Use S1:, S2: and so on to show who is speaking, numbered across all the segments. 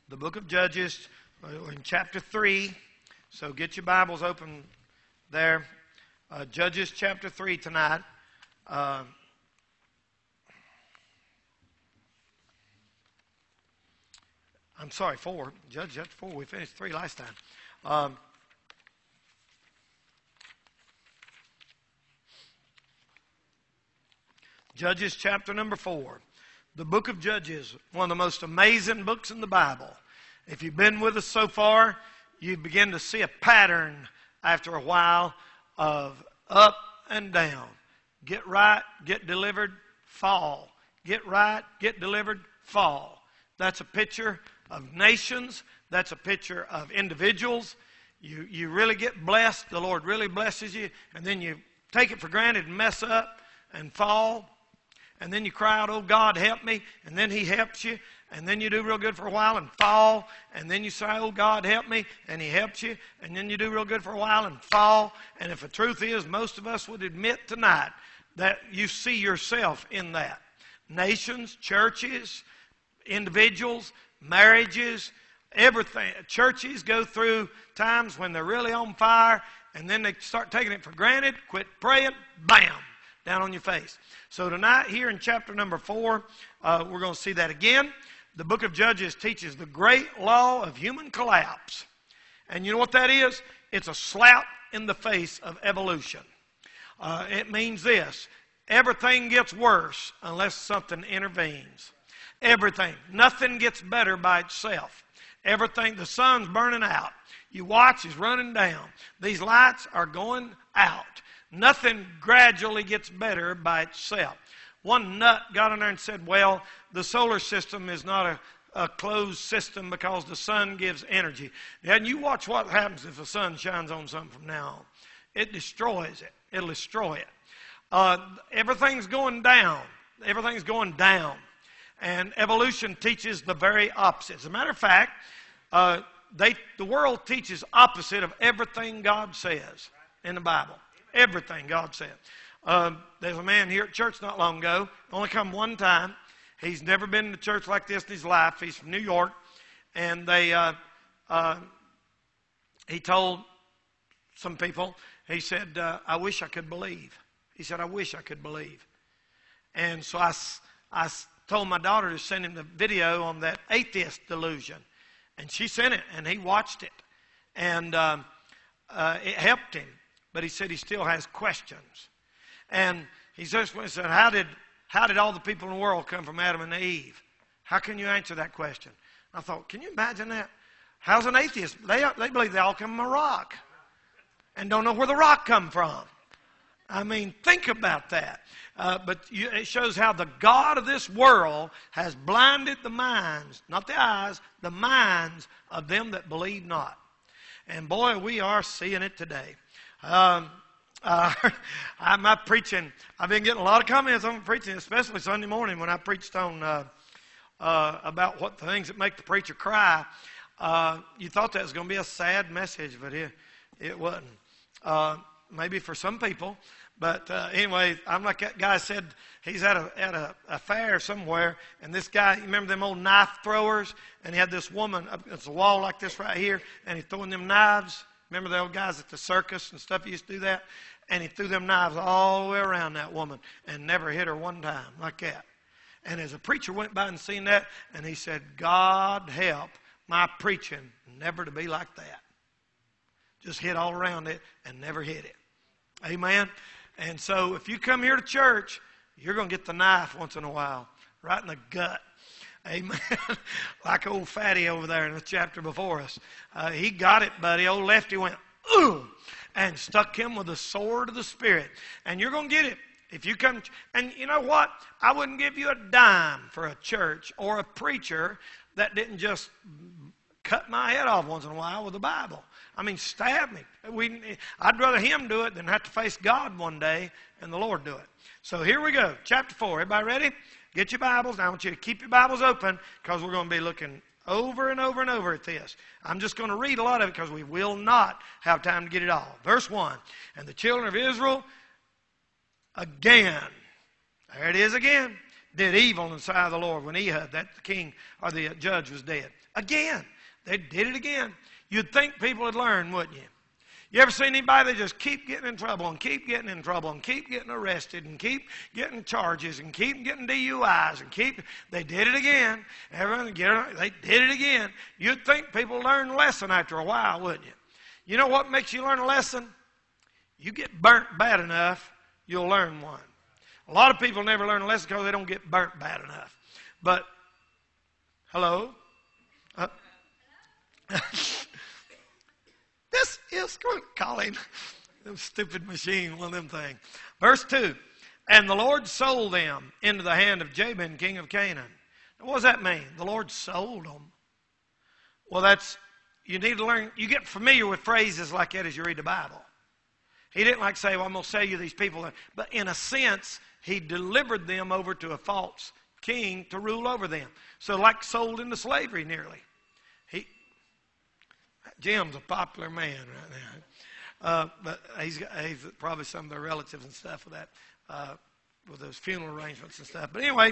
S1: the book of Judges. We're in chapter 3. So get your Bibles open there. Judges chapter 3 tonight. I'm sorry, 4. Judges chapter 4. We finished 3 last time. Judges chapter number 4. The book of Judges, one of the most amazing books in the Bible. If you've been with us so far, you begin to see a pattern after a while of up and down. Get right, get delivered, fall. Get right, get delivered, fall. That's a picture of nations. That's a picture of individuals. You really get blessed. The Lord really blesses you. And then you take it for granted and mess up and fall. And then you cry out, oh, God, help me. And then He helps you. And then you do real good for a while and fall. And then you say, oh, God, help me. And He helps you. And then you do real good for a while and fall. And if the truth is, most of us would admit tonight that you see yourself in that. Nations, churches, individuals, marriages, everything. Churches go through times when they're really on fire. And then they start taking it for granted, quit praying, bam, down on your face. So tonight here in chapter number 4, we're going to see that again. The book of Judges teaches the great law of human collapse. And you know what that is? It's a slap in the face of evolution. It means this: everything gets worse unless something intervenes. Everything. Nothing gets better by itself. Everything. The sun's burning out. You watch, it's running down. These lights are going out. Nothing gradually gets better by itself. One nut got in there and said, well, the solar system is not a closed system because the sun gives energy. And you watch what happens if the sun shines on something from now on. It destroys it. It'll destroy it. Everything's going down. Everything's going down. And evolution teaches the very opposite. As a matter of fact, the world teaches opposite of everything God says in the Bible. Everything God said. There's a man here at church not long ago, only come one time. He's never been to church like this in his life. He's from New York. And he told some people, he said, I wish I could believe. He said, I wish I could believe. And so I told my daughter to send him the video on that atheist delusion. And she sent it, and he watched it. And it helped him. But he said he still has questions. And he just said, how did all the people in the world come from Adam and Eve? How can you answer that question? I thought, can you imagine that? How's an atheist? They believe they all come from a rock and don't know where the rock come from. I mean, think about that. But it shows how the God of this world has blinded the minds, not the eyes, the minds of them that believe not. And boy, we are seeing it today. I'm preaching. I've been getting a lot of comments on preaching, especially Sunday morning when I preached on about what the things that make the preacher cry. You thought that was going to be a sad message, but it wasn't. Maybe for some people, but anyway, I'm like that guy said. He's at a fair somewhere, and this guy, you remember them old knife throwers? And he had this woman. It's a wall like this right here, and he's throwing them knives. Remember the old guys at the circus and stuff used to do that? And he threw them knives all the way around that woman and never hit her one time like that. And as a preacher went by and seen that, and he said, God help my preaching never to be like that. Just hit all around it and never hit it. Amen? And so if you come here to church, you're going to get the knife once in a while, right in the gut. Amen. Like old Fatty over there in the chapter before us. He got it, buddy. Old Lefty went, ooh, and stuck him with the sword of the Spirit. And you're going to get it if you come. And you know what? I wouldn't give you a dime for a church or a preacher that didn't just cut my head off once in a while with the Bible. I mean, stab me. I'd rather him do it than have to face God one day and the Lord do it. So here we go. Chapter 4. Everybody ready? Get your Bibles. Now I want you to keep your Bibles open because we're going to be looking over and over and over at this. I'm just going to read a lot of it because we will not have time to get it all. Verse 1. And the children of Israel again. There it is again. did evil in the sight of the Lord when Ehud, that the king or the judge, was dead. Again, they did it again. You'd think people would learn, wouldn't you? You ever seen anybody that just keep getting in trouble and keep getting in trouble and keep getting arrested and keep getting charges and keep getting DUIs and they did it again. They did it again. You'd think people learn a lesson after a while, wouldn't you? You know what makes you learn a lesson? You get burnt bad enough, you'll learn one. A lot of people never learn a lesson because they don't get burnt bad enough. But, hello? This is calling them stupid machine, one of them things. Verse 2, and the Lord sold them into the hand of Jabin, king of Canaan. Now, what does that mean? The Lord sold them. Well, you need to learn, you get familiar with phrases like that as you read the Bible. He didn't like say, well, I'm going to sell you these people. But in a sense, he delivered them over to a false king to rule over them. So like sold into slavery nearly. Jim's a popular man right now. But he's probably some of their relatives and stuff with that, with those funeral arrangements and stuff. But anyway,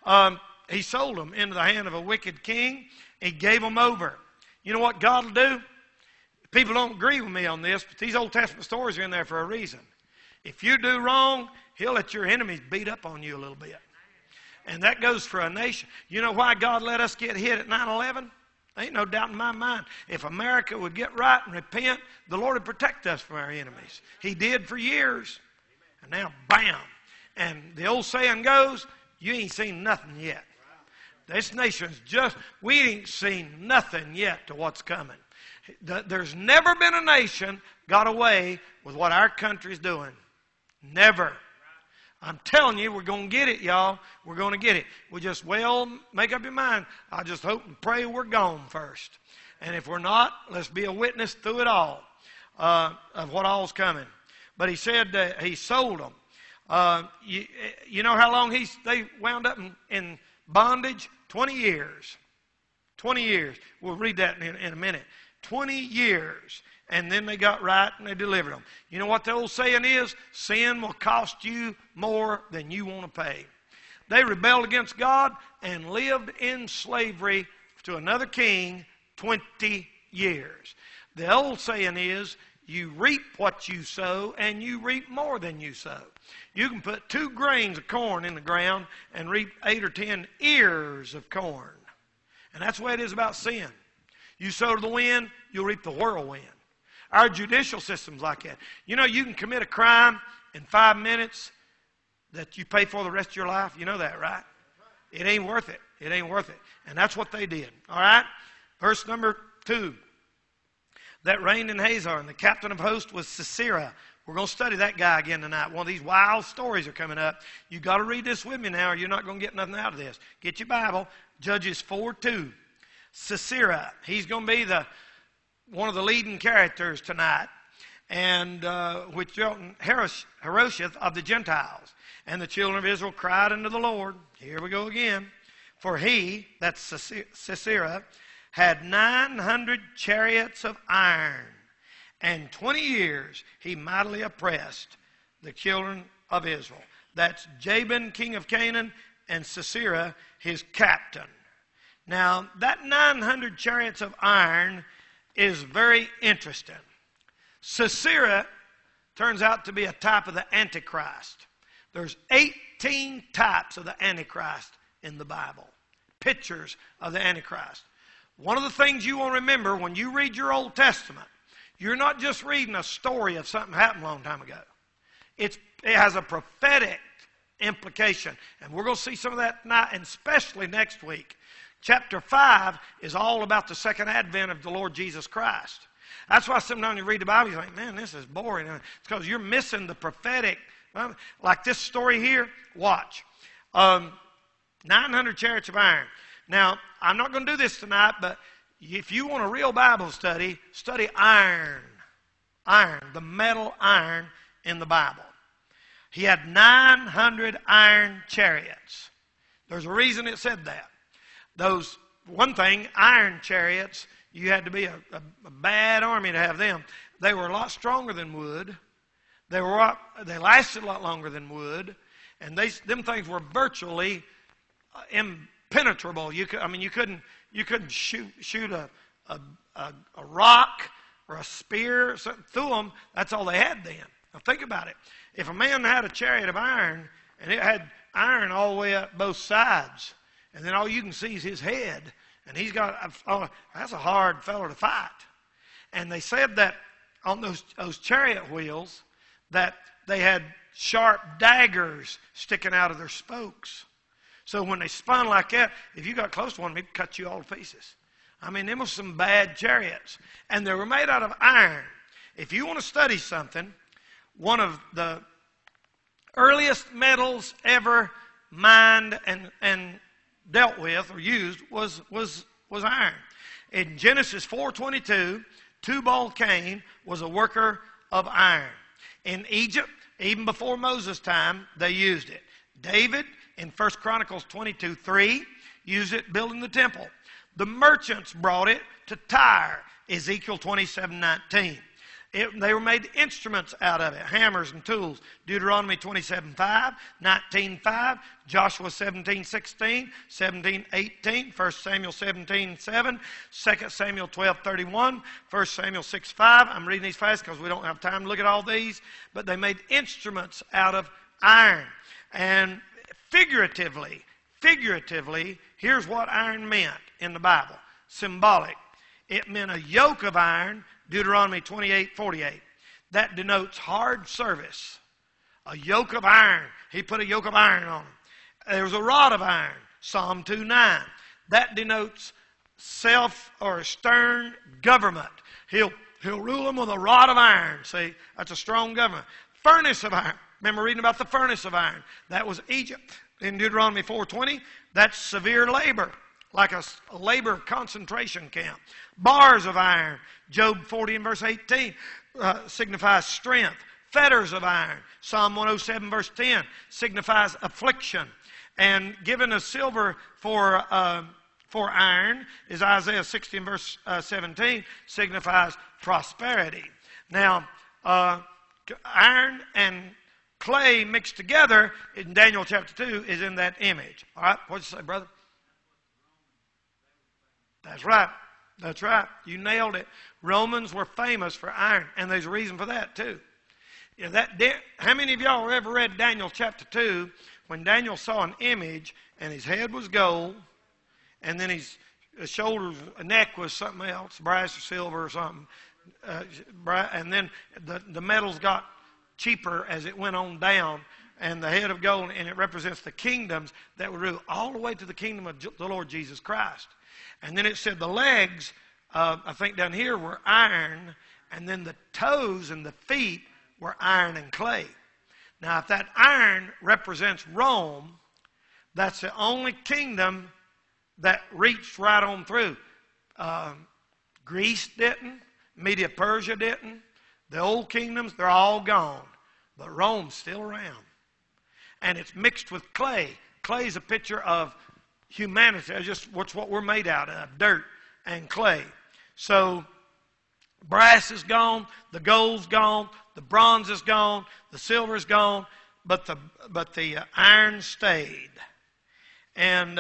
S1: he sold them into the hand of a wicked king. He gave them over. You know what God will do? People don't agree with me on this, but these Old Testament stories are in there for a reason. If you do wrong, he'll let your enemies beat up on you a little bit. And that goes for a nation. You know why God let us get hit at 9/11? Ain't no doubt in my mind. If America would get right and repent, the Lord would protect us from our enemies. He did for years. And now, bam. And the old saying goes, you ain't seen nothing yet. This nation's we ain't seen nothing yet to what's coming. There's never been a nation got away with what our country's doing. Never. I'm telling you, we're going to get it, y'all. We're going to get it. We just, make up your mind. I just hope and pray we're gone first. And if we're not, let's be a witness through it all of what all's coming. But he said that he sold them. You know how long they wound up in bondage? 20 years. 20 years. We'll read that in a minute. 20 years. And then they got right and they delivered them. You know what the old saying is? Sin will cost you more than you want to pay. They rebelled against God and lived in slavery to another king 20 years. The old saying is, you reap what you sow and you reap more than you sow. You can put 2 grains of corn in the ground and reap 8 or 10 ears of corn. And that's the way it is about sin. You sow to the wind, you'll reap the whirlwind. Our judicial system's like that. You know, you can commit a crime in 5 minutes that you pay for the rest of your life. You know that, right? It ain't worth it. It ain't worth it. And that's what they did. All right? Verse number 2. That reigned in Hazor, and the captain of hosts was Sisera. We're going to study that guy again tonight. One of these wild stories are coming up. You've got to read this with me now, or you're not going to get nothing out of this. Get your Bible. Judges 4:2. Sisera. He's going to be one of the leading characters tonight, and which dwelt in Harosheth of the Gentiles. And the children of Israel cried unto the Lord. Here we go again. For he, that's Sisera, had 900 chariots of iron, and 20 years he mightily oppressed the children of Israel. That's Jabin, king of Canaan, and Sisera, his captain. Now, that 900 chariots of iron is very interesting. Sisera turns out to be a type of the Antichrist. There's 18 types of the Antichrist in the Bible. Pictures of the Antichrist. One of the things you want to remember when you read your Old Testament, you're not just reading a story of something happened a long time ago. It has a prophetic implication. And we're going to see some of that tonight, and especially next week. Chapter 5 is all about the second advent of the Lord Jesus Christ. That's why sometimes you read the Bible, you think, man, this is boring. It's because you're missing the prophetic. Like this story here, watch. 900 chariots of iron. Now, I'm not going to do this tonight, but if you want a real Bible study, study iron. Iron, the metal iron in the Bible. He had 900 iron chariots. There's a reason it said that. Those, one thing, iron chariots, you had to be a bad army to have them. They were a lot stronger than wood. They lasted a lot longer than wood. And them things were virtually impenetrable. You couldn't shoot a rock or a spear or something through them. That's all they had then. Now think about it. If a man had a chariot of iron and it had iron all the way up both sides, and then all you can see is his head, and he's got, that's a hard fellow to fight. And they said that on those chariot wheels that they had sharp daggers sticking out of their spokes. So when they spun like that, if you got close to one, it'd cut you all to pieces. I mean, them were some bad chariots. And they were made out of iron. If you want to study something, one of the earliest metals ever mined and dealt with or used was iron. In Genesis 4:22, Tubal-Cain was a worker of iron. In Egypt, even before Moses' time, they used it. David, in 1 Chronicles 22:3, used it building the temple. The merchants brought it to Tyre, Ezekiel 27:19. They were made instruments out of it, hammers and tools. Deuteronomy 27:5, 19:5, Joshua 17:16, 17:18, 1 Samuel 17:7, 2 Samuel 12:31, 1 Samuel 6:5. I'm reading these fast because we don't have time to look at all these. But they made instruments out of iron. And figuratively, here's what iron meant in the Bible. Symbolic. It meant a yoke of iron, Deuteronomy 28:48. That denotes hard service. A yoke of iron. He put a yoke of iron on them. There was a rod of iron, Psalm 2:9. That denotes self or stern government. He'll rule them with a rod of iron. See, that's a strong government. Furnace of iron. Remember reading about the furnace of iron. That was Egypt. In Deuteronomy 4:20, that's severe labor, like a labor concentration camp. Bars of iron, Job 40 and verse 18, signifies strength. Fetters of iron, Psalm 107 verse 10, signifies affliction. And given a silver for iron, is Isaiah 60 and verse 17, signifies prosperity. Now, iron and clay mixed together in Daniel chapter 2 is in that image. All right, what'd you say, brother? That's right. That's right. You nailed it. Romans were famous for iron, and there's a reason for that too. You know, how many of y'all ever read Daniel chapter 2 when Daniel saw an image and his head was gold and then his shoulders, neck was something else, brass or silver or something, and then the metals got cheaper as it went on down, and the head of gold, and it represents the kingdoms that would rule all the way to the kingdom of the Lord Jesus Christ. And then it said the legs, I think down here, were iron, and then the toes and the feet were iron and clay. Now, if that iron represents Rome, that's the only kingdom that reached right on through. Greece didn't. Media Persia didn't. The old kingdoms, they're all gone. But Rome's still around. And it's mixed with clay. Clay is a picture of humanity. It's just what we're made out of, dirt and clay. So brass is gone, the gold's gone, the bronze is gone, the silver's gone, but the iron stayed. And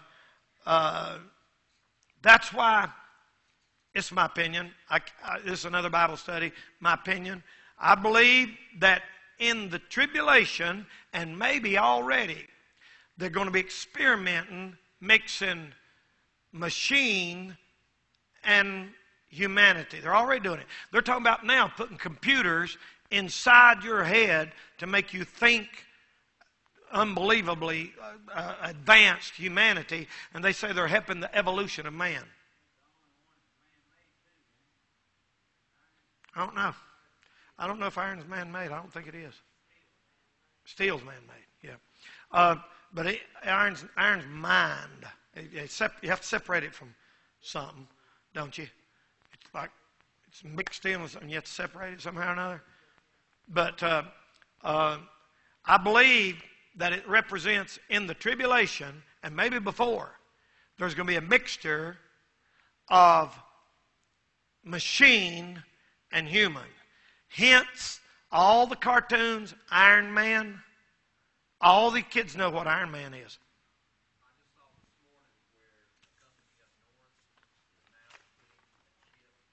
S1: that's why, it's my opinion, this is another Bible study, my opinion, I believe that in the tribulation, and maybe already, they're going to be experimenting, mixing machine and humanity. They're already doing it. They're talking about now putting computers inside your head to make you think unbelievably advanced humanity, and they say they're helping the evolution of man. I don't know. I don't know if iron's man-made. I don't think it is. Steel's man-made, yeah. But iron's mined. You have to separate it from something, don't you? It's like it's mixed in with something. You have to separate it somehow or another. But I believe that it represents in the tribulation, and maybe before, there's going to be a mixture of machine and human. Hence, all the cartoons, Iron Man, all the kids know what Iron Man is.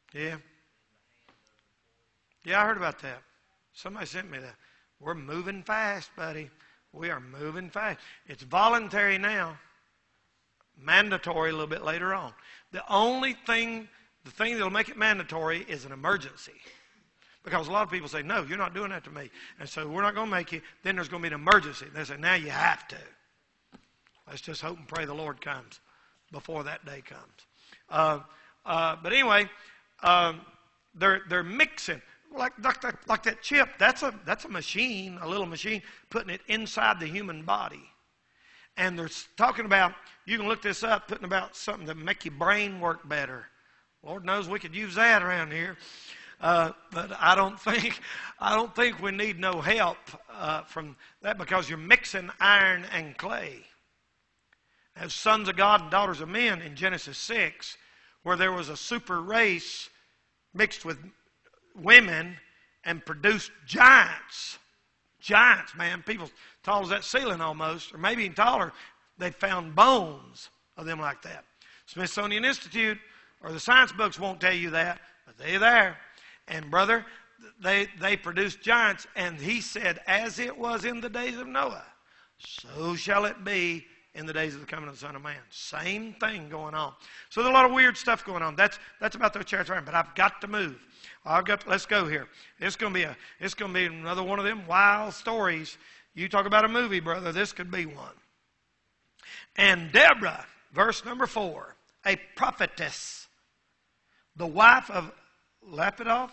S1: Yeah. Yeah, I heard about that. Somebody sent me that. We're moving fast, buddy. We are moving fast. It's voluntary now. Mandatory a little bit later on. The thing that'll make it mandatory is an emergency. Because a lot of people say, no, you're not doing that to me. And so we're not going to make you. Then there's going to be an emergency. They say, now you have to. Let's just hope and pray the Lord comes before that day comes. But anyway, they're mixing. Like that chip, that's a machine, a little machine, putting it inside the human body. And they're talking about, you can look this up, putting about something to make your brain work better. Lord knows we could use that around here. But I don't think we need no help from that, because you're mixing iron and clay. As sons of God and daughters of men in Genesis 6, where there was a super race mixed with women and produced giants. Giants, man. People tall as that ceiling almost, or maybe even taller. They found bones of them like that. Smithsonian Institute or the science books won't tell you that, but they're there. And brother, they produced giants, and he said, as it was in the days of Noah, so shall it be in the days of the coming of the Son of Man. Same thing going on. So there's a lot of weird stuff going on. That's about the church, but I've got to move. Let's go here. It's going to be another one of them wild stories. You talk about a movie, brother. This could be one. And Deborah, verse number 4, a prophetess, the wife of Lapidoth.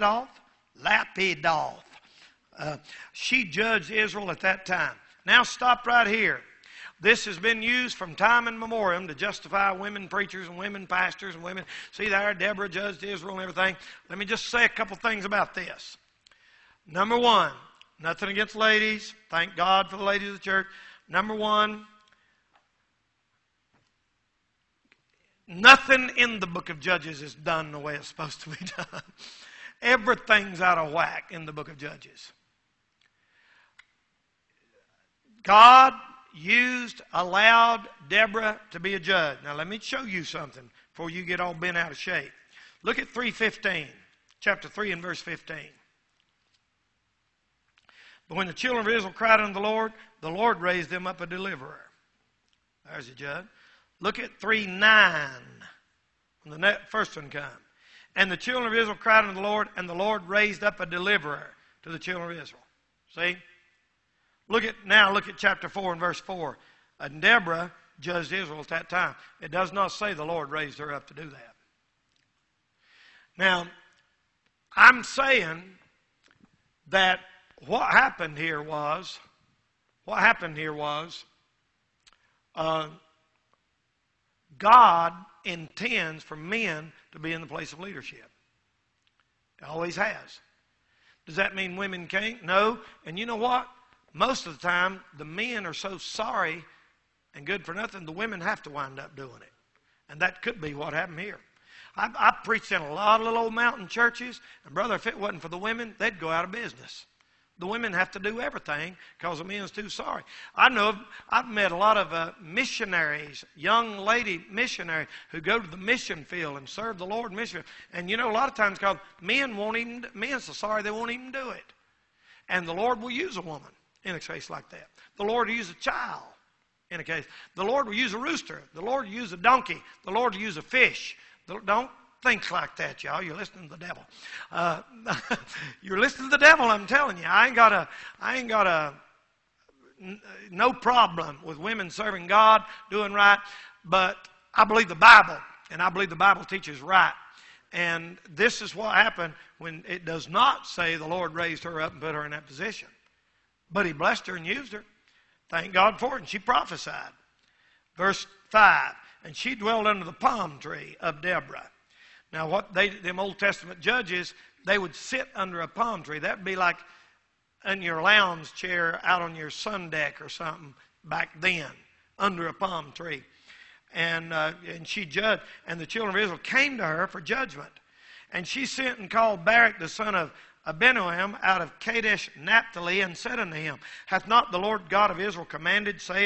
S1: She judged Israel at that time. Now stop right here. This has been used from time immemorial to justify women preachers and women pastors and women. See there, Deborah judged Israel and everything. Let me just say a couple things about this. Number one, nothing against ladies. Thank God for the ladies of the church. Number one, nothing in the book of Judges is done the way it's supposed to be done. Everything's out of whack in the book of Judges. God allowed Deborah to be a judge. Now let me show you something before you get all bent out of shape. Look at 3:15, chapter 3 and verse 15. But when the children of Israel cried unto the Lord raised them up a deliverer. There's a judge. Look at 3:9, when the first one comes. And the children of Israel cried unto the Lord, and the Lord raised up a deliverer to the children of Israel. See? Look at chapter 4 and verse 4. And Deborah judged Israel at that time. It does not say the Lord raised her up to do that. Now, I'm saying that what happened here was God intends for men to be in the place of leadership. It always has. Does that mean women can't? No. And you know what? Most of the time, the men are so sorry and good for nothing, the women have to wind up doing it. And that could be what happened here. I preached in a lot of little old mountain churches, and brother, if it wasn't for the women, they'd go out of business. The women have to do everything because the men's too sorry. I've met a lot of missionaries, young lady missionaries, who go to the mission field and serve the Lord in mission. And you know, a lot of times because men's so sorry they won't even do it. And the Lord will use a woman in a case like that. The Lord will use a child in a case. The Lord will use a rooster. The Lord will use a donkey. The Lord will use a fish. Don't think like that, y'all. You're listening to the devil. You're listening to the devil, I'm telling you. I ain't got no problem with women serving God, doing right, but I believe the Bible, and I believe the Bible teaches right. And this is what happened when it does not say the Lord raised her up and put her in that position. But he blessed her and used her. Thank God for it. And she prophesied. Verse 5. And she dwelled under the palm tree of Deborah. Now, them Old Testament judges, they would sit under a palm tree. That would be like in your lounge chair out on your sun deck or something back then, under a palm tree. And she judged. And the children of Israel came to her for judgment. And she sent and called Barak, the son of Abinoam, out of Kadesh Naphtali, and said unto him, Hath not the Lord God of Israel commanded, saying,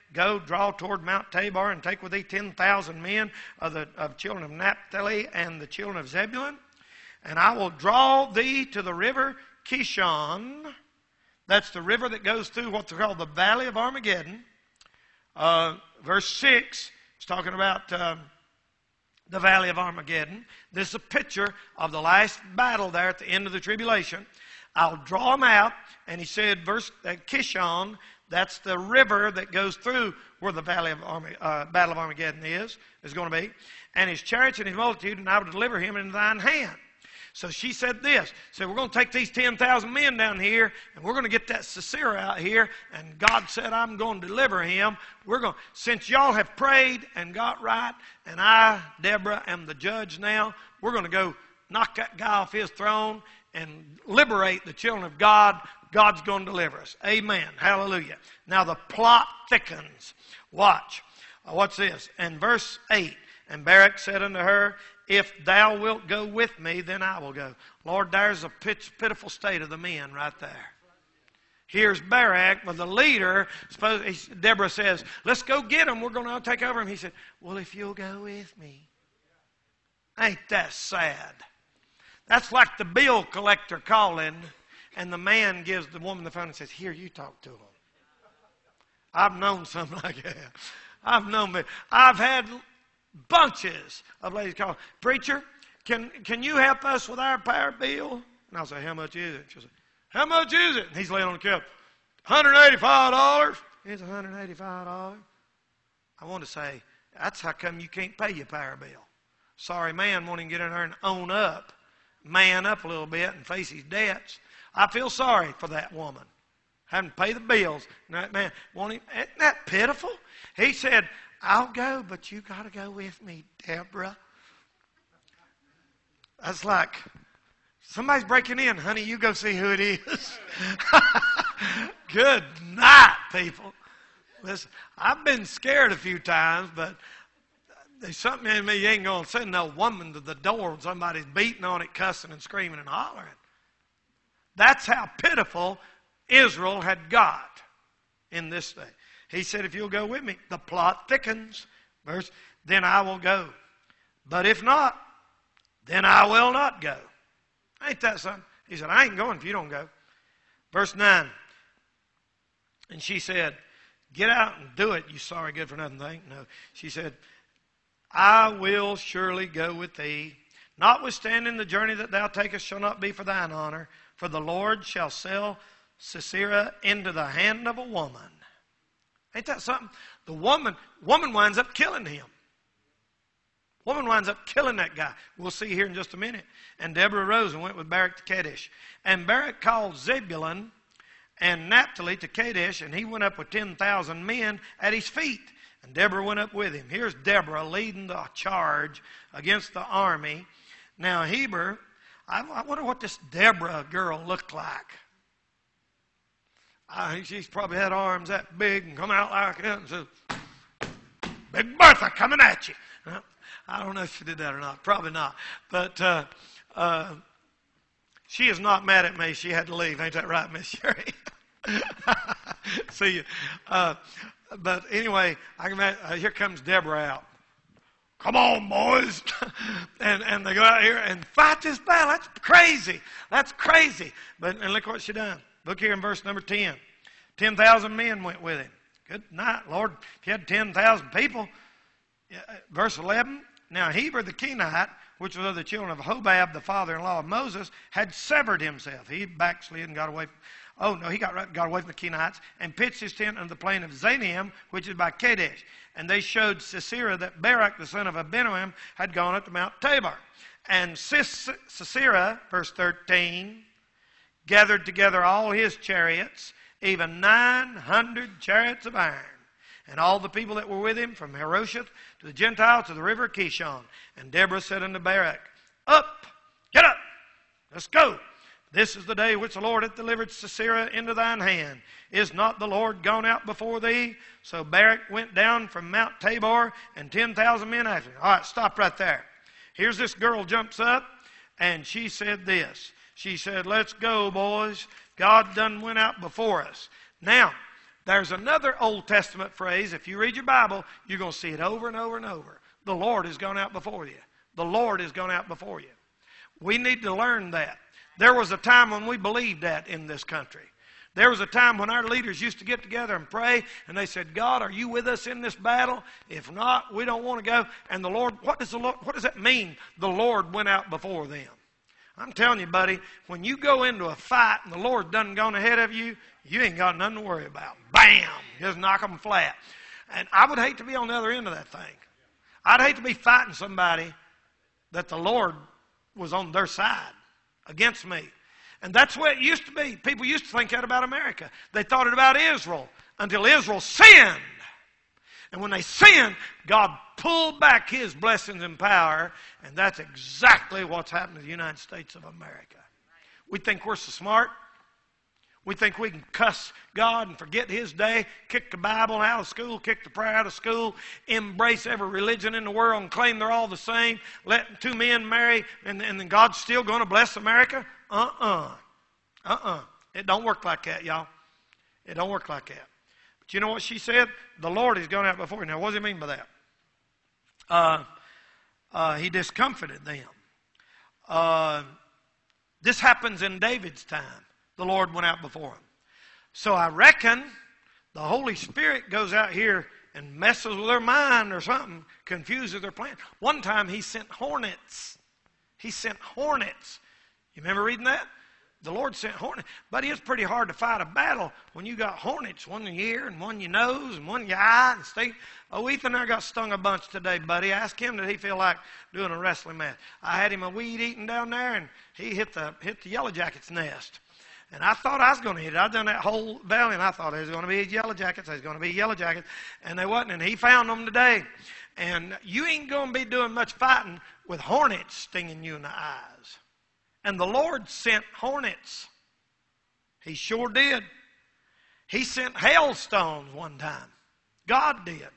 S1: Go, draw toward Mount Tabor, and take with thee 10,000 men of children of Naphtali and the children of Zebulun. And I will draw thee to the river Kishon. That's the river that goes through what's called the Valley of Armageddon. Verse 6 is talking about the Valley of Armageddon. This is a picture of the last battle there at the end of the tribulation. I'll draw them out. And he said, Kishon, that's the river that goes through where the Battle of Armageddon is going to be. And his chariots and his multitude, and I will deliver him into thine hand. So she said this. Said, we're going to take these 10,000 men down here, and we're going to get that Sisera out here. And God said, I'm going to deliver him. Since y'all have prayed and got right, and I, Deborah, am the judge now, we're going to go knock that guy off his throne and liberate the children of God. God's going to deliver us. Amen. Hallelujah. Now the plot thickens. Watch. What's this? And verse 8. And Barak said unto her, if thou wilt go with me, then I will go. Lord, there's a pitiful state of the men right there. Here's Barak, but the leader, Deborah says, let's go get him. We're going to take over him. He said, well, if you'll go with me. Ain't that sad? That's like the bill collector calling, and the man gives the woman the phone and says, here, you talk to him. I've known something like that. I've had bunches of ladies call, preacher, can you help us with our power bill? And I'll say, how much is it? She'll say, how much is it? And he's laying on the couch, $185. It's $185. I want to say, that's how come you can't pay your power bill. Sorry man won't even get in there and own up, man up a little bit and face his debts. I feel sorry for that woman. Having to pay the bills. And that man, isn't that pitiful? He said, I'll go, but you got to go with me, Deborah. That's like, somebody's breaking in. Honey, you go see who it is. Good night, people. Listen, I've been scared a few times, but there's something in me, you ain't going to send no woman to the door when somebody's beating on it, cussing and screaming and hollering. That's how pitiful Israel had got in this day. He said, if you'll go with me, the plot thickens. Then I will go. But if not, then I will not go. Ain't that something? He said, I ain't going if you don't go. Verse 9. And she said, get out and do it, you sorry good for nothing thing. No. She said, I will surely go with thee. Notwithstanding the journey that thou takest shall not be for thine honor, for the Lord shall sell Sisera into the hand of a woman. Ain't that something? The woman winds up killing him. Woman winds up killing that guy. We'll see here in just a minute. And Deborah arose and went with Barak to Kadesh. And Barak called Zebulun and Naphtali to Kadesh, and he went up with 10,000 men at his feet. And Deborah went up with him. Here's Deborah leading the charge against the army. Now Heber, I wonder what this Deborah girl looked like. She's probably had arms that big and come out like that and says, Big Bertha coming at you. I don't know if she did that or not. Probably not. But she is not mad at me. She had to leave. Ain't that right, Miss Sherry? See you. But anyway, here comes Deborah out. Come on, boys. and they go out here and fight this battle. That's crazy. That's crazy. And look what she done. Look here in verse number 10. 10,000 men went with him. Good night, Lord. If you had 10,000 people. Verse 11. Now Heber the Kenite, which was of the children of Hobab, the father-in-law of Moses, had severed himself. He backslid and got away he got away from the Kenites and pitched his tent on the plain of Zanim, which is by Kadesh. And they showed Sisera that Barak, the son of Abinoam, had gone up to Mount Tabor. And Sisera, verse 13, gathered together all his chariots, even 900 chariots of iron, and all the people that were with him, from Harosheth to the Gentiles to the river Kishon. And Deborah said unto Barak, Up, get up, let's go. This is the day which the Lord hath delivered Sisera into thine hand. Is not the Lord gone out before thee? So Barak went down from Mount Tabor, and 10,000 men after him. All right, stop right there. Here's this girl jumps up, and she said this. She said, let's go, boys. God done went out before us. Now, There's another Old Testament phrase. If you read your Bible, you're going to see it over and over and over. The Lord has gone out before you. The Lord has gone out before you. We need to learn that. There was a time when we believed that in this country. There was a time when our leaders used to get together and pray, and they said, God, are you with us in this battle? If not, we don't want to go. And the Lord, what does that mean? The Lord went out before them. I'm telling you, buddy, when you go into a fight and the Lord done gone ahead of you, you ain't got nothing to worry about. Bam! Just knock them flat. And I would hate to be on the other end of that thing. I'd hate to be fighting somebody that the Lord was on their side against me. And that's the way it used to be. People used to think that about America. They thought it about Israel until Israel sinned. And when they sinned, God pulled back His blessings and power. And that's exactly what's happened to the United States of America. We think we're so smart. We think we can cuss God and forget His day, kick the Bible out of school, kick the prayer out of school, embrace every religion in the world and claim they're all the same, let two men marry, and then God's still going to bless America? It don't work like that, y'all. It don't work like that. But you know what she said? The Lord has gone out before you. Now, what does He mean by that? He discomfited them. This happens in David's time. The Lord went out before him. So I reckon the Holy Spirit goes out here and messes with their mind or something, confuses their plan. One time He sent hornets. He sent hornets. You remember reading that? The Lord sent hornets. But it's pretty hard to fight a battle when you got hornets, one in your ear and one in your nose and one in your eye. And Ethan and I got stung a bunch today, buddy. Ask him, did he feel like doing a wrestling match? I had him a weed eating down there, and he hit the Yellow Jacket's nest. And I thought I was going to hit it. I'd done that whole valley, and I thought there was going to be Yellow Jackets. There's going to be Yellow Jackets. And they wasn't, and he found them today. And you ain't going to be doing much fighting with hornets stinging you in the eyes. And the Lord sent hornets. He sure did. He sent hailstones one time. God did.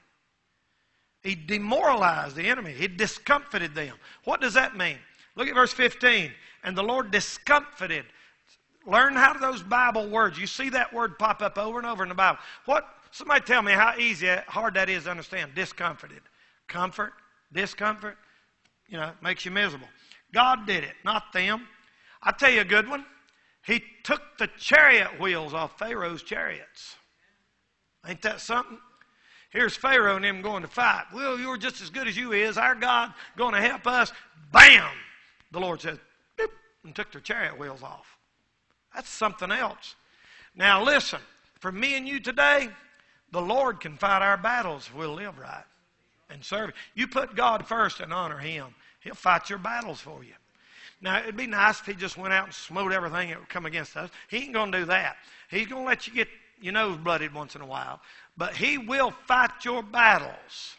S1: He demoralized the enemy. He discomfited them. What does that mean? Look at verse 15. And the Lord discomfited. Learn how those Bible words. You see that word pop up over and over in the Bible. Somebody tell me how hard that is to understand. Discomforted. Comfort, discomfort, makes you miserable. God did it, not them. I'll tell you a good one. He took the chariot wheels off Pharaoh's chariots. Ain't that something? Here's Pharaoh and them going to fight. Well, you're just as good as you is. Our God going to help us. Bam! The Lord says, boop, and took their chariot wheels off. That's something else. Now listen, for me and you today, the Lord can fight our battles if we'll live right and serve Him. You put God first and honor Him. He'll fight your battles for you. Now, it'd be nice if He just went out and smote everything that would come against us. He ain't going to do that. He's going to let you get your nose blooded once in a while. But He will fight your battles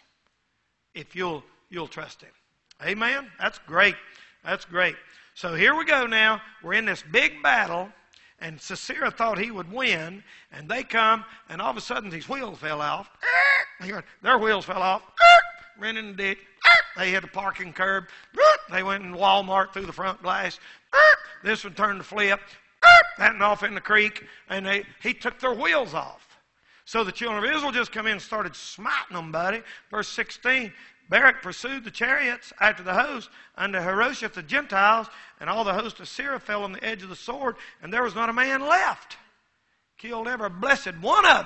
S1: if you'll trust Him. Amen? That's great. That's great. So here we go now. We're in this big battle. And Sisera thought he would win, and they come, and all of a sudden these wheels fell off. Their wheels fell off. Ran in the ditch. They hit a parking curb. They went in Walmart through the front glass. This one turned to flip. That went off in the creek, and he took their wheels off. So the children of Israel just come in and started smiting them, buddy. Verse 16. Barak pursued the chariots after the host unto Harosheth the Gentiles, and all the host of Syria fell on the edge of the sword, and there was not a man left. Killed every blessed one of them.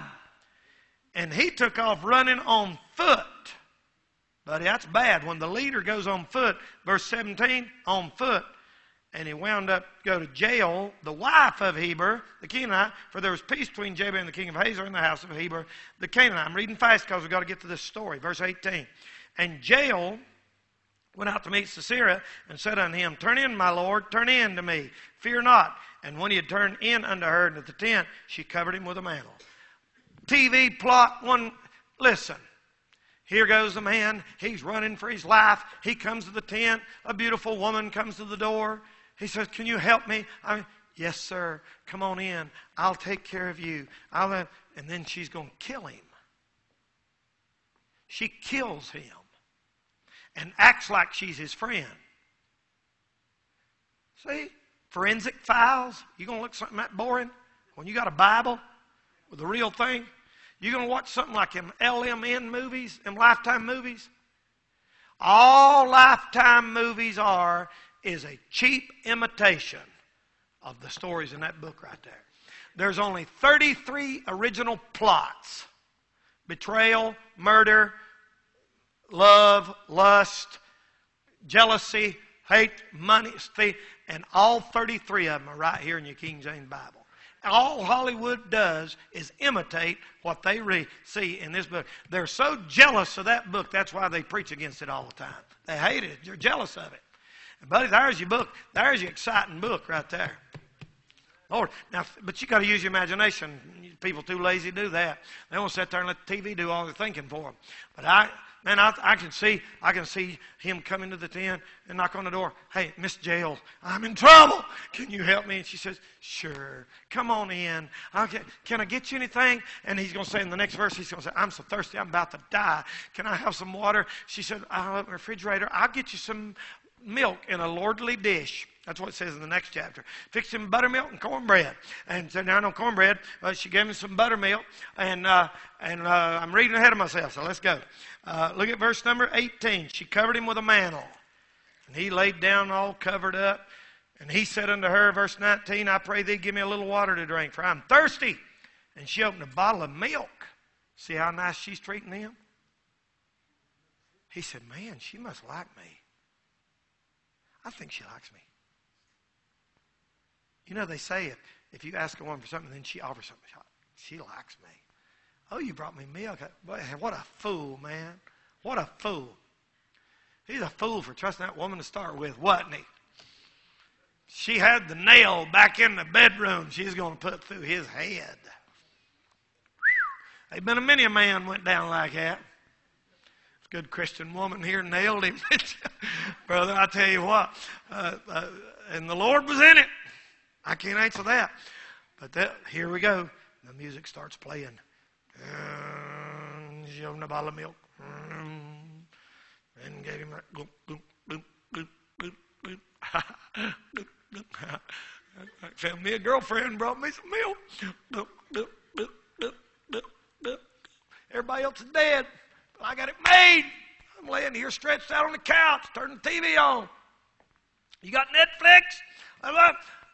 S1: And he took off running on foot. Buddy, that's bad. When the leader goes on foot, verse 17, on foot, and he wound up go to Jael, the wife of Heber, the Canaanite, for there was peace between Jabin and the king of Hazor in the house of Heber, the Canaanite. I'm reading fast because we've got to get to this story. Verse 18. And Jael went out to meet Sisera and said unto him, Turn in, my lord, turn in to me. Fear not. And when he had turned in unto her into the tent, she covered him with a mantle. TV plot one. Listen. Here goes the man. He's running for his life. He comes to the tent. A beautiful woman comes to the door. He says, Can you help me? Yes, sir. Come on in. I'll take care of you. And then she's going to kill him. She kills him and acts like she's his friend. See? Forensic files. You going to look something that boring when you got a Bible with the real thing? You're going to watch something like them LMN movies, them Lifetime movies. All Lifetime movies is a cheap imitation of the stories in that book right there. There's only 33 original plots. Betrayal, murder, love, lust, jealousy, hate, money, thief, and all 33 of them are right here in your King James Bible. All Hollywood does is imitate what they see in this book. They're so jealous of that book, that's why they preach against it all the time. They hate it. They're jealous of it. And buddy, there's your book. There's your exciting book right there. Lord, now, but you got to use your imagination. People too lazy to do that. They won't sit there and let the TV do all the thinking for them. But I can see him come into the tent and knock on the door. Hey, Miss Jail, I'm in trouble. Can you help me? And she says, sure. Come on in. Can I get you anything? And he's going to say in the next verse, he's going to say, I'm so thirsty, I'm about to die. Can I have some water? She said, I'll open the refrigerator. I'll get you some milk in a lordly dish. That's what it says in the next chapter. Fix him buttermilk and cornbread. And so now no cornbread. She gave him some buttermilk. And I'm reading ahead of myself, so let's go. Look at verse number 18. She covered him with a mantle. And he laid down all covered up. And he said unto her, verse 19, I pray thee, give me a little water to drink, for I'm thirsty. And she opened a bottle of milk. See how nice she's treating him? He said, man, she must like me. I think she likes me. You know, they say if you ask a woman for something, then she offers something. She likes me. Oh, you brought me milk. Boy, what a fool, man. What a fool. He's a fool for trusting that woman to start with, wasn't he? She had the nail back in the bedroom she's going to put through his head. There's been many a man went down like that. A good Christian woman here nailed him. Brother, I tell you what. And the Lord was in it. I can't answer that. But here we go. The music starts playing. She opened a bottle of milk. And gave him that. Gloop, gloop, gloop, gloop, gloop, gloop. Gloop, gloop. I found me a girlfriend, brought me some milk. Gloop, gloop, gloop, gloop, gloop, gloop. Everybody else is dead. But I got it made. I'm laying here stretched out on the couch, turning the TV on. You got Netflix? I love.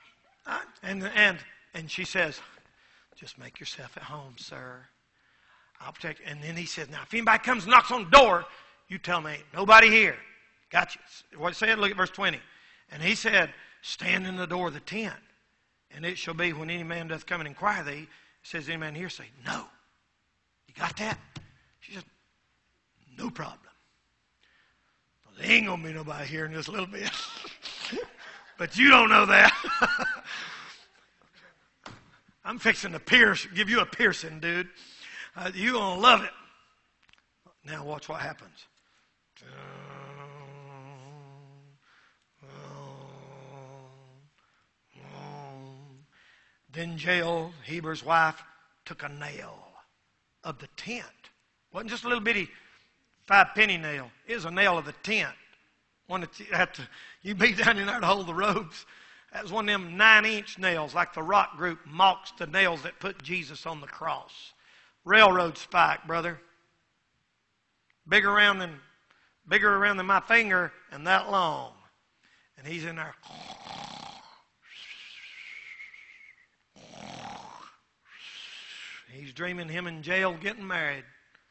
S1: And she says, just make yourself at home, sir. I'll protect you. And then he says, now, if anybody comes and knocks on the door, you tell me, ain't nobody here. Got you. What it said? Look at verse 20. And he said, stand in the door of the tent. And it shall be when any man doth come and inquire thee, it says, any man here say, no. You got that? She said, no problem. Well, there ain't going to be nobody here in just a little bit. But you don't know that. I'm fixing to give you a piercing, dude. You're going to love it. Now watch what happens. Then Jael, Heber's wife, took a nail of the tent. Wasn't just a little bitty 5-penny nail. It was a nail of the tent. One that you beat down in there to hold the ropes. That was one of them 9-inch nails, like the rock group mocks the nails that put Jesus on the cross. Railroad spike, brother. Bigger around than my finger and that long. And he's in there. He's dreaming him and Jael getting married.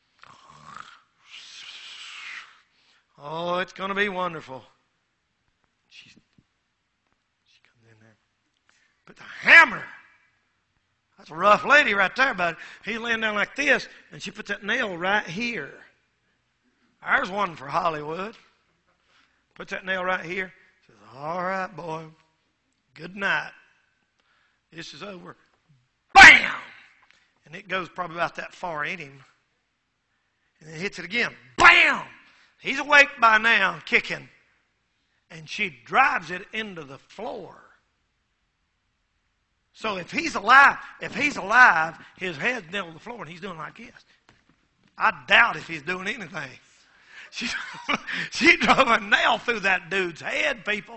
S1: Oh, it's going to be wonderful. She comes in there. Put the hammer. That's a rough lady right there, but he's laying down like this, and she puts that nail right here. There's one for Hollywood. Puts that nail right here. Says, all right, boy. Good night. This is over. Bam! And it goes probably about that far in him. And then hits it again. Bam! He's awake by now, kicking. And she drives it into the floor. So if he's alive, his head's nailed to the floor and he's doing like this. I doubt if he's doing anything. She drove a nail through that dude's head, people.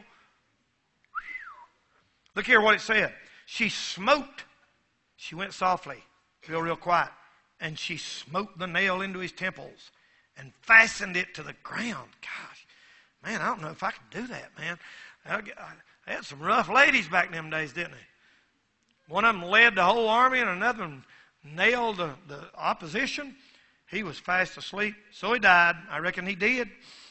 S1: Look here what it said. She smote. She went softly, real quiet, and she smote the nail into his temples and fastened it to the ground. Gosh, man, I don't know if I could do that, man. They had some rough ladies back in them days, didn't they? One of them led the whole army, and another one nailed the opposition. He was fast asleep, so he died. I reckon he did.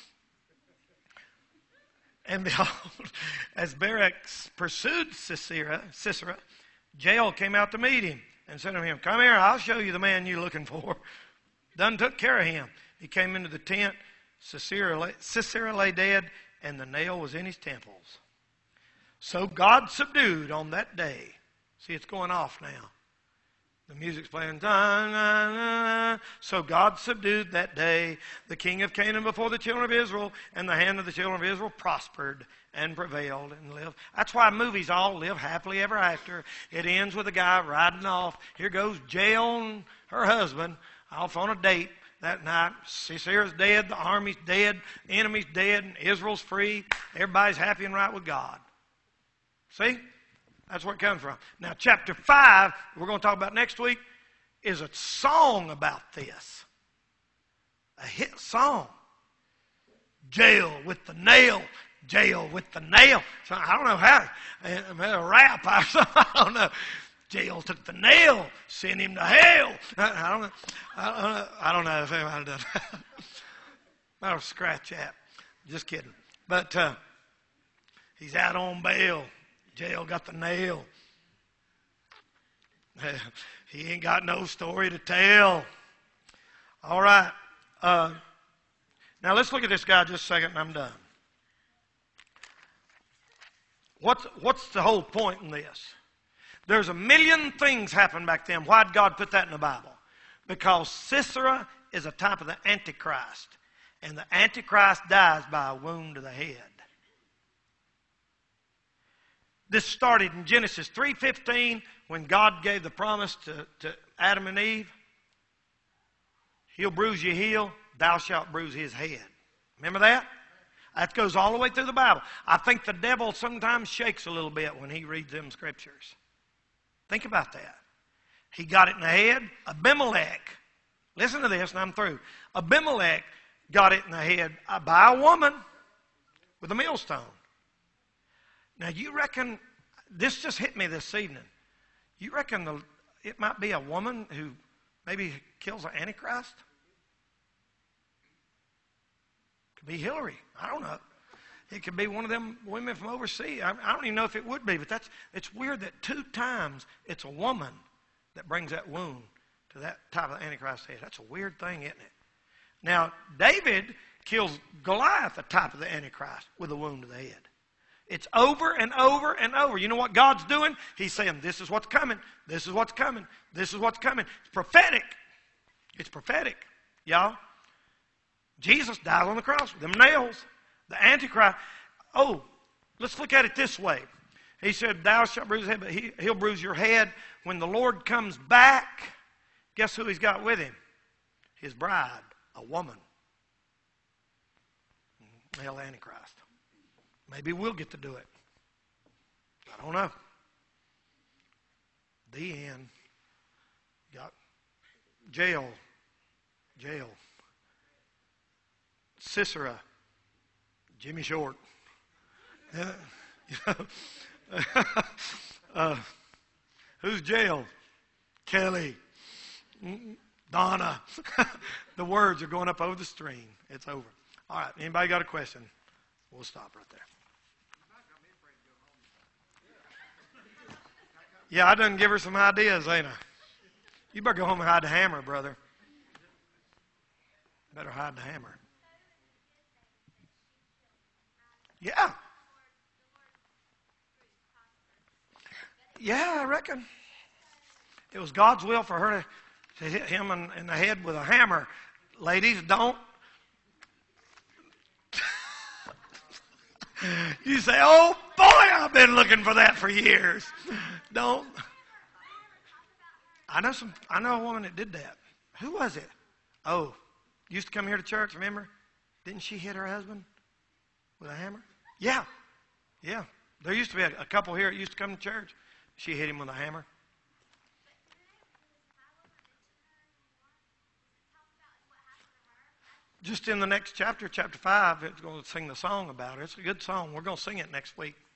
S1: And behold, as Barak pursued Sisera, Jael came out to meet him and said to him, "Come here, I'll show you the man you're looking for." Done took care of him. He came into the tent. Sisera lay dead, and the nail was in his temples. So God subdued on that day. See, it's going off now. The music's playing. So God subdued that day the king of Canaan before the children of Israel, and the hand of the children of Israel prospered and prevailed and lived. That's why movies all live happily ever after. It ends with a guy riding off. Here goes Jael and her husband off on a date that night. Sisera's dead, the army's dead, the enemy's dead, and Israel's free. Everybody's happy and right with God. See? That's where it comes from. Now, chapter 5, we're going to talk about next week, is a song about this. A hit song. Jael with the nail. Jael with the nail. So I don't know how. A rap or something. I don't know. Jael took the nail, sent him to hell. I don't know. I don't know if anybody does that. I'll scratch that. Just kidding. But he's out on bail. Jael got the nail. He ain't got no story to tell. All right. Now let's look at this guy just a second and I'm done. What's the whole point in this? There's a million things happened back then. Why did God put that in the Bible? Because Sisera is a type of the Antichrist. And the Antichrist dies by a wound to the head. This started in Genesis 3:15 when God gave the promise to Adam and Eve. He'll bruise your heel, thou shalt bruise his head. Remember that? That goes all the way through the Bible. I think the devil sometimes shakes a little bit when he reads them scriptures. Think about that. He got it in the head. Abimelech, listen to this and I'm through. Abimelech got it in the head by a woman with a millstone. Now, you reckon, this just hit me this evening. You reckon it might be a woman who maybe kills an Antichrist? Could be Hillary. I don't know. It could be one of them women from overseas. I don't even know if it would be, but it's weird that 2 times it's a woman that brings that wound to that type of Antichrist head. That's a weird thing, isn't it? Now, David kills Goliath, a type of the Antichrist, with a wound to the head. It's over and over and over. You know what God's doing? He's saying, this is what's coming. This is what's coming. This is what's coming. It's prophetic. It's prophetic, y'all. Jesus died on the cross with them nails. The Antichrist. Oh, let's look at it this way. He said, thou shalt bruise his head, but he'll bruise your head. When the Lord comes back, guess who he's got with him? His bride, a woman. Male Antichrist. Maybe we'll get to do it. I don't know. The end. Got Jael. Sisera. Jimmy Short. Who's Jael? Kelly. Donna. The words are going up over the stream. It's over. All right. Anybody got a question? We'll stop right there. Yeah, I done give her some ideas, ain't I? You better go home and hide the hammer, brother. Better hide the hammer. Yeah. Yeah, I reckon. It was God's will for her to hit him in the head with a hammer. Ladies, don't. You say, oh boy, I've been looking for that for years. Don't. I know a woman that did that. Who was it? Oh, used to come here to church, remember? Didn't she hit her husband with a hammer? Yeah. Yeah. There used to be a couple here that used to come to church. She hit him with a hammer. just in the next chapter, chapter 5, it's going to sing the song about it. It's a good song. We're going to sing it next week.